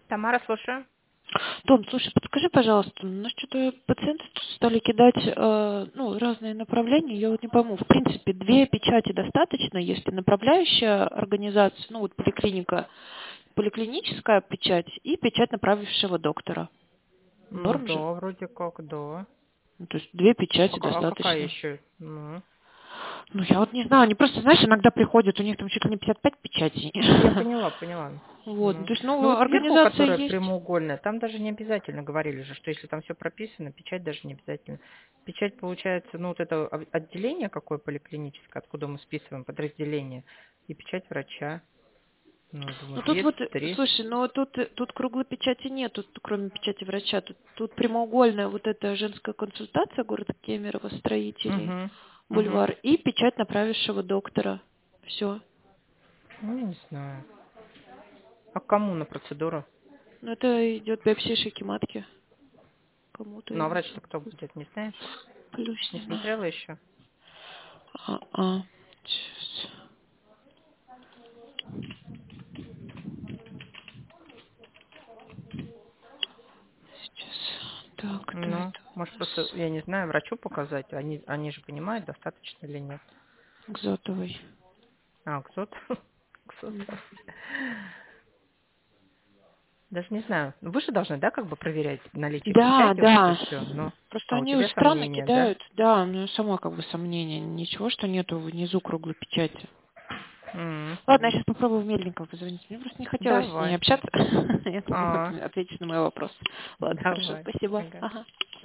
Тамара, слушаю. Том, слушай, подскажи, пожалуйста, у нас что-то пациенты стали кидать разные направления, я вот не пойму, в принципе, 2 печати достаточно, если направляющая организация, поликлиника, поликлиническая печать и печать направившего доктора. Ну Норм же? да, вроде как, да. Ну, то есть 2 печати А какая достаточно. еще? Ну, Ну, я вот не знаю, они просто, знаешь, иногда приходят, у них там чуть ли не 55 печатей. я поняла. Вот, Ну. то есть, Ну вот сверху, организация которая есть. прямоугольная, там даже не обязательно говорили же, что если там все прописано, печать даже не обязательно. Печать получается, ну вот это отделение какое поликлиническое, откуда мы списываем подразделение, и печать врача. Ну, я думаю, Ну тут 2, вот, 3. слушай, тут круглой печати нет, тут кроме печати врача, тут прямоугольная вот эта женская консультация города Кемерово, строителей, Угу. бульвар, и печать направившего доктора. Все. Ну, я не знаю. А кому на процедуру? Ну это идет биопсия шейки матки. Кому-то Ну, а ему врач-то кто будет, не знаешь? Не Плюснина. смотрела еще? Сейчас. Сейчас. Так, кто Ну, это может, у просто, нас? я не знаю, врачу показать. Они же понимают, достаточно или нет. Гзотовой. А, кто-то? Кто-то. Даже не знаю. Вы же должны, да, как бы проверять наличие Да, печати, вот это да. все. Ну, Просто а у они тебя странно сомнения, да? кидают. Да, у меня сама сомнение. Ничего, что нету внизу круглой печати. М. Ладно, я сейчас попробую в Мельникова позвонить. Мне просто не хотелось с ней Давай. общаться. Я думаю, А, ответить на мой вопрос. Ладно, хорошо, давай. спасибо. Ага. Ага.